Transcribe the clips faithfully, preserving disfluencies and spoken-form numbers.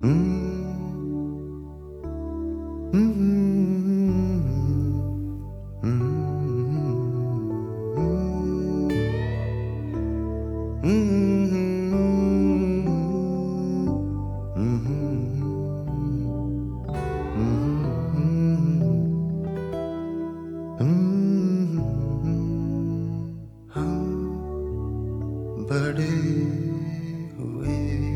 बड़े हुए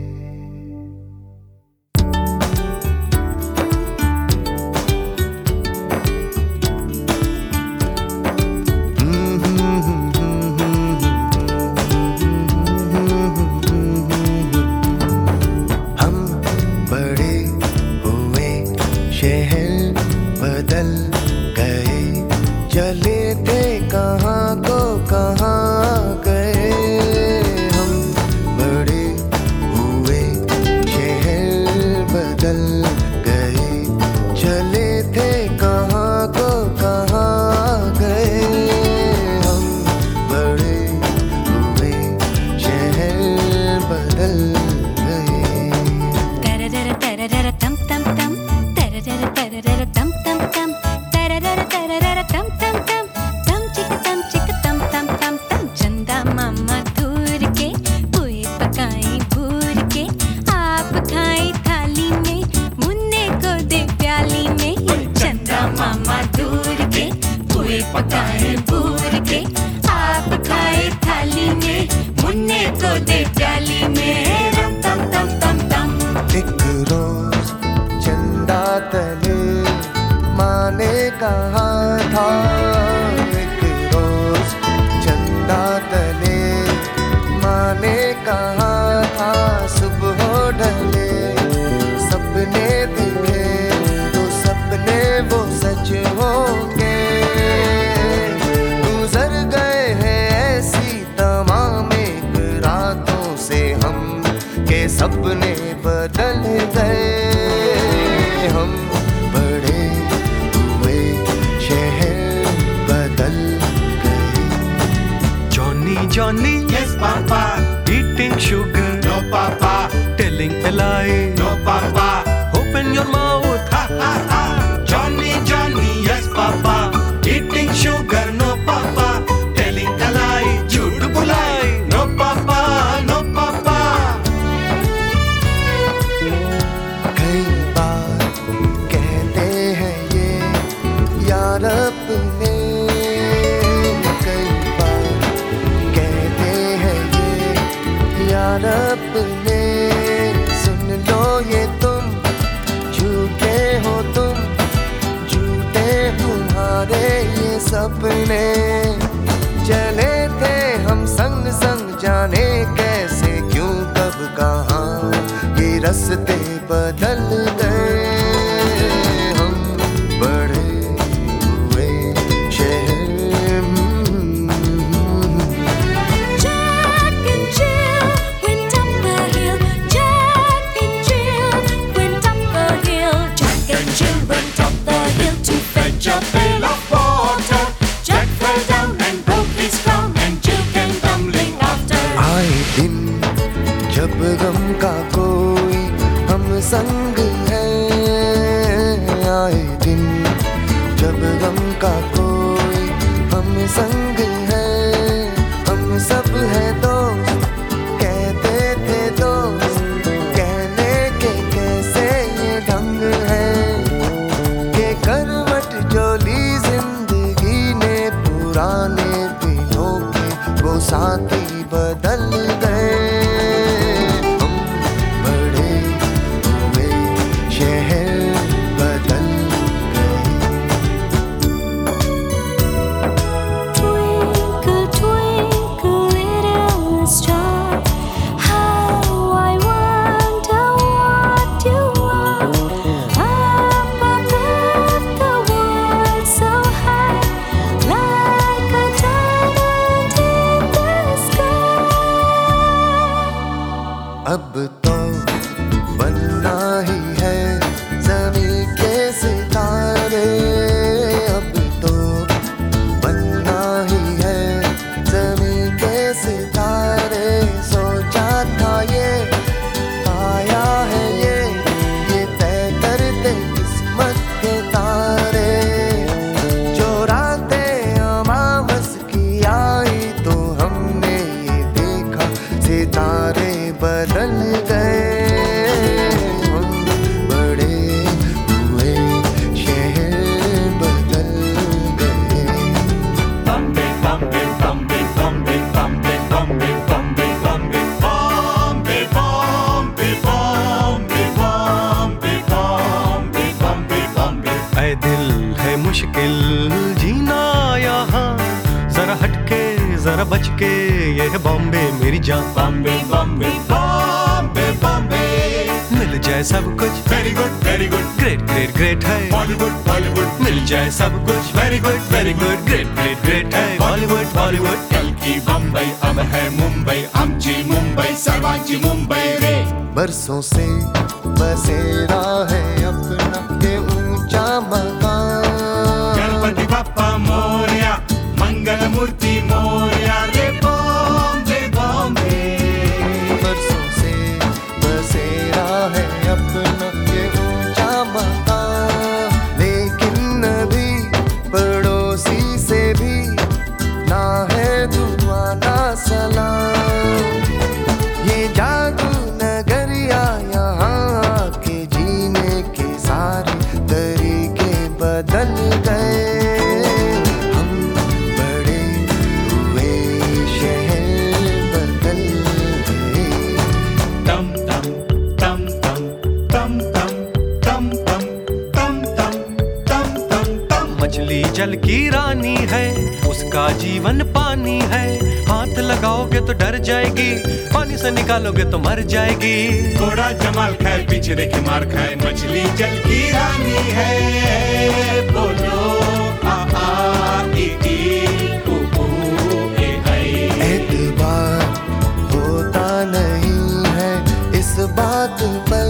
हम बड़े हुए शहर बदल गए, चले थे कहाँ को कहाँ गए। हम बड़े हुए शहर बदल गए, चले थे कहाँ को कहाँ गए। हम बड़े हुए शहर बदल गए। तररर तररर तम तम तम, तररर तररर तम तम तम, तररर तररर तम तम तम, तम चिक तम चिक तम तम तम तम। चंदा मामा दूर के पुए पकाए भूर के, आप खाए थाली में, मुन्ने को दे प्याली में। चंदा मामा दूर के पुए पकाए भूर के, आप खाए थाली में, मुन्ने को दे प्याली में। रम तम तम तम तम। एक रोज चंदा तले माने कहा था, एक रोज चंदा तले माने कहा था। सुबह ढले सपने दिखे तो सपने वो सच होंगे। गुजर गए हैं ऐसी तमाम एक रातों से हम, के सपने बदल गए। हम बड़े हुए शहर बदल गए। Johnny, Johnny, Yes, Papa. eating sugar, No, Papa. telling a lie. No, Papa. Open your mouth, Ha ha ha. Johnny, Johnny. Yes, Papa. Eating sugar. No, Papa. Telling a lie. झूठ बुलाई. No, Papa. No, Papa. कई बार कहते हैं ये यार अपने, कई बार कहते हैं ये यार अपने। सुन लो ये तुम, झूठे हो तुम, झूठे तुम्हारे ये सपने। चले थे हम संग संग, जाने कैसे क्यों कब कहाँ, ये रास्ते बदल गए। हम बड़े हुए शहर। Jack and Jill went up the hill. Jack and Jill went up the hill. Jack and Jill went up the hill to fetch a pail of water. Jack fell down and broke his crown, and Jill came tumbling after. आए दिन जब गम का कोई हम संग है, आए दिन जब गम का कोई हम संग है। हम सब है दोस्त, कहते थे दोस्त, कहने के कैसे ये ढंग है। ये करवट जो ली जिंदगी ने, पुराने दिनों के वो साथी बदल गए। हम बड़े हुए मुश्किल जीना यहाँ, जरा हटके जरा बचके, ये है बॉम्बे मेरी जान। बॉम्बे बॉम्बे बॉम्बे बॉम्बे, मिल जाए सब कुछ very good very good, great great great है बॉलीवुड बॉलीवुड, मिल जाए सब कुछ very good very good, great great great है बॉलीवुड बॉलीवुड। कल की बम्बई अब है मुंबई, आमची मुंबई सर्वांची मुंबई रे। बरसों से बसेरा है अपना ये ऊंचा मकान, गणपति बाप्पा मोरया, मंगल मूर्ति मोरया रे बॉम्बे बॉम्बे। बरसों से बसेरा है अपना ये ऊंचा मकान, लेकिन अभी पड़ोसी से भी ना है दुआ ना सलाम। ये जादू नगरिया यहाँ के जीने के सारे तरीके बदल गए। हम बड़े हुए शहर बदल गए। तम तम तम तम तम तम तम तम तम तम तम तम। मछली जल की रानी है, उसका जीवन पानी है, हाथ लगाओगे तो डर जाएगी, पानी से निकालोगे तो मर जाएगी। थोड़ा जमाल खाए पीछे देखे मार खाए, मछली जल की रानी है। बोलो आ आ ई ई ऊ ऊ ए ऐ। एतबार होता नहीं है इस बात पर,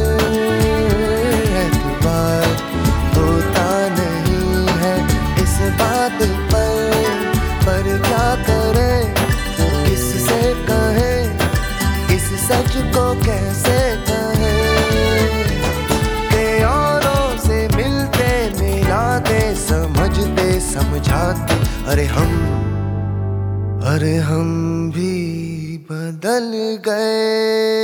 एतबार होता नहीं है इस बात पर, पर क्या करे किससे कहे, इस सच को कैसे कहे कि औरों से मिलते मिलाते समझते समझाते, अरे हम अरे हम भी बदल गए।